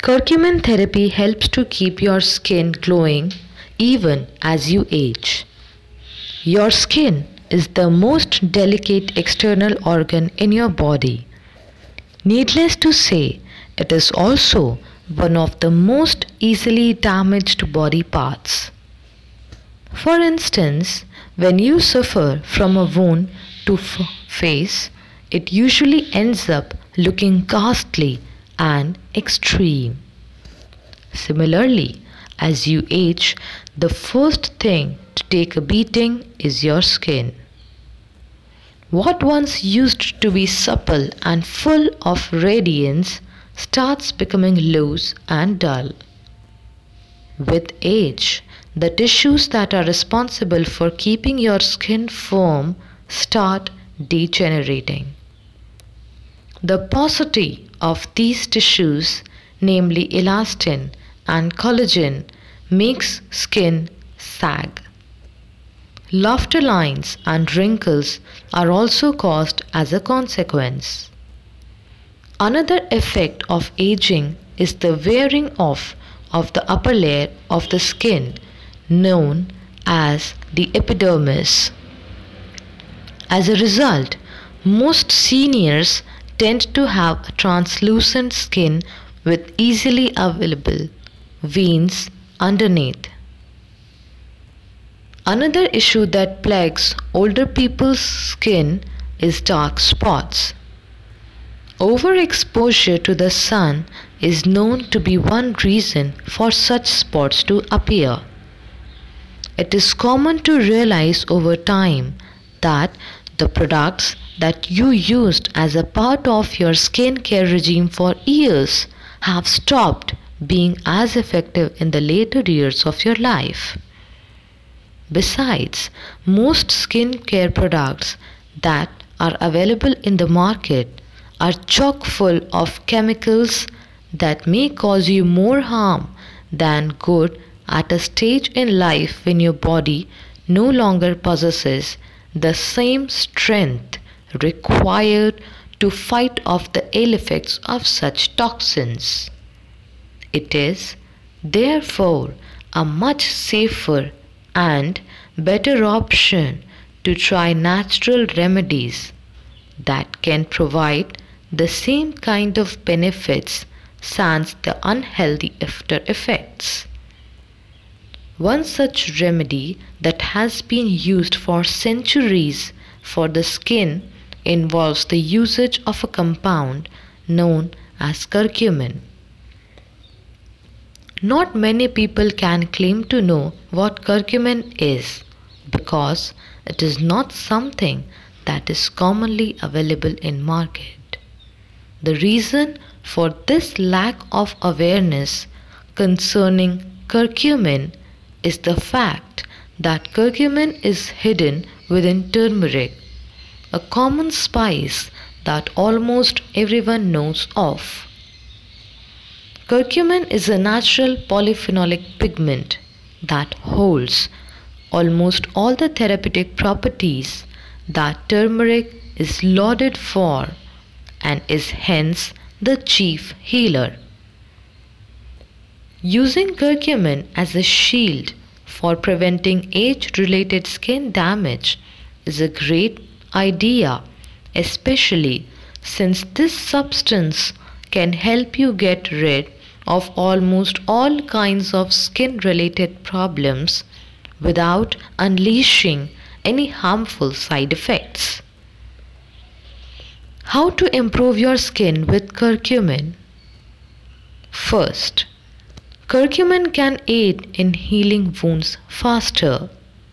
Curcumin therapy helps to keep your skin glowing even as you age. Your skin is the most delicate external organ in your body. Needless to say, it is also one of the most easily damaged body parts. For instance, when you suffer from a wound to face, it usually ends up looking ghastly and extreme. Similarly, as you age, the first thing to take a beating is your skin. What once used to be supple and full of radiance starts becoming loose and dull. With age, the tissues that are responsible for keeping your skin firm start degenerating. The porosity of these tissues, namely elastin and collagen, makes skin sag. Laughter lines and wrinkles are also caused as a consequence. Another effect of aging is the wearing off of the upper layer of the skin known as the epidermis. As a result, most seniors tend to have a translucent skin with easily available veins underneath. Another issue that plagues older people's skin is dark spots. Overexposure to the sun is known to be one reason for such spots to appear. It is common to realize over time that the products that you used as a part of your skincare regime for years have stopped being as effective in the later years of your life. Besides, most skincare products that are available in the market are chock full of chemicals that may cause you more harm than good at a stage in life when your body no longer possesses the same strength required to fight off the ill effects of such toxins. It is, therefore, a much safer and better option to try natural remedies that can provide the same kind of benefits sans the unhealthy after effects. One such remedy that has been used for centuries for the skin involves the usage of a compound known as curcumin. Not many people can claim to know what curcumin is because it is not something that is commonly available in market. The reason for this lack of awareness concerning curcumin is the fact that curcumin is hidden within turmeric, a common spice that almost everyone knows of. Curcumin is a natural polyphenolic pigment that holds almost all the therapeutic properties that turmeric is lauded for and is hence the chief healer. Using curcumin as a shield for preventing age-related skin damage is a great idea, especially since this substance can help you get rid of almost all kinds of skin-related problems without unleashing any harmful side effects. How to improve your skin with curcumin? First, curcumin can aid in healing wounds faster.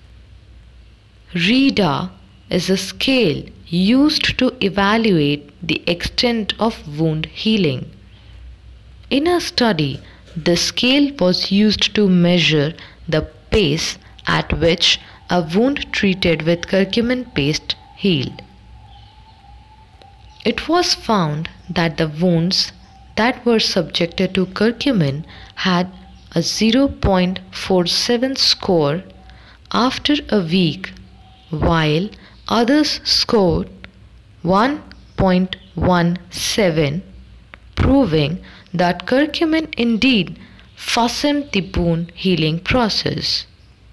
RIDA is a scale used to evaluate the extent of wound healing. In a study, the scale was used to measure the pace at which a wound treated with curcumin paste healed. It was found that the wounds that were subjected to curcumin had a 0.47 score after a week, while others scored 1.17 proving that curcumin indeed fastens the wound healing process.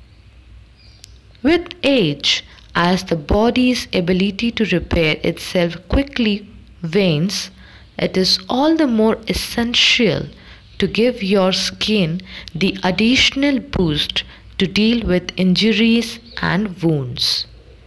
With age, as the body's ability to repair itself quickly wanes, it is all the more essential to give your skin the additional boost to deal with injuries and wounds.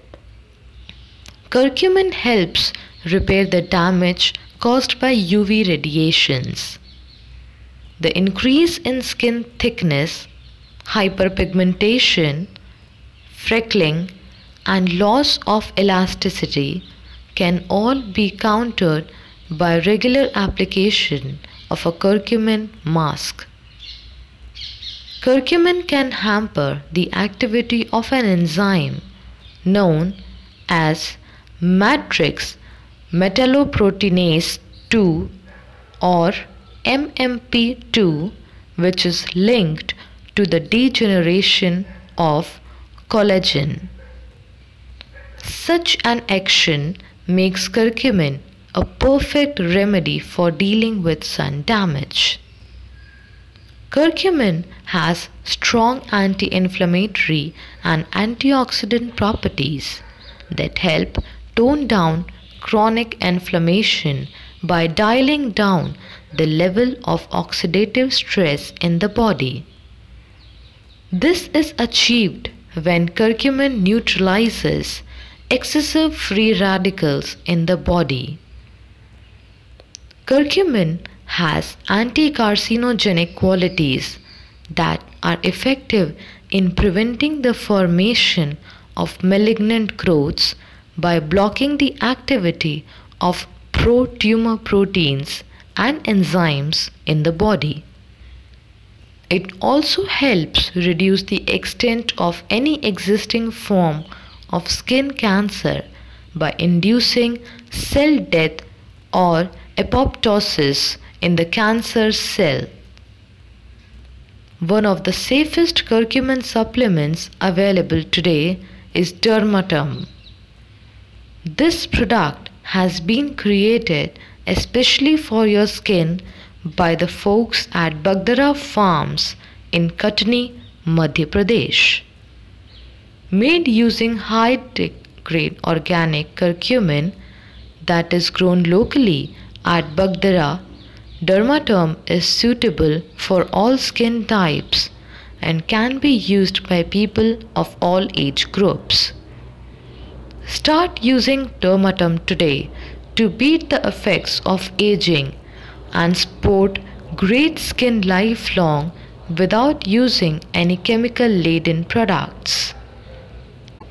Curcumin helps repair the damage caused by UV radiations. The increase in skin thickness, hyperpigmentation, freckling, and loss of elasticity can all be countered by regular application of a curcumin mask. Curcumin can hamper the activity of an enzyme known as matrix metalloproteinase 2 or MMP2, which is linked to the degeneration of collagen. Such an action makes curcumin a perfect remedy for dealing with sun damage. Curcumin has strong anti-inflammatory and antioxidant properties that help tone down chronic inflammation by dialing down the level of oxidative stress in the body. This is achieved when curcumin neutralizes excessive free radicals in the body. Curcumin has anti-carcinogenic qualities that are effective in preventing the formation of malignant growths by blocking the activity of pro-tumor proteins and enzymes in the body. It also helps reduce the extent of any existing form of skin cancer by inducing cell death or apoptosis in the cancer cell. One of the safest curcumin supplements available today is Dermatum. This product has been created especially for your skin by the folks at Bagdara Farms in Katni, Madhya Pradesh. Made using high-grade organic curcumin that is grown locally at Bagdara, Dermatum is suitable for all skin types and can be used by people of all age groups. Start using Dermatum today to beat the effects of aging and sport great skin lifelong without using any chemical-laden products.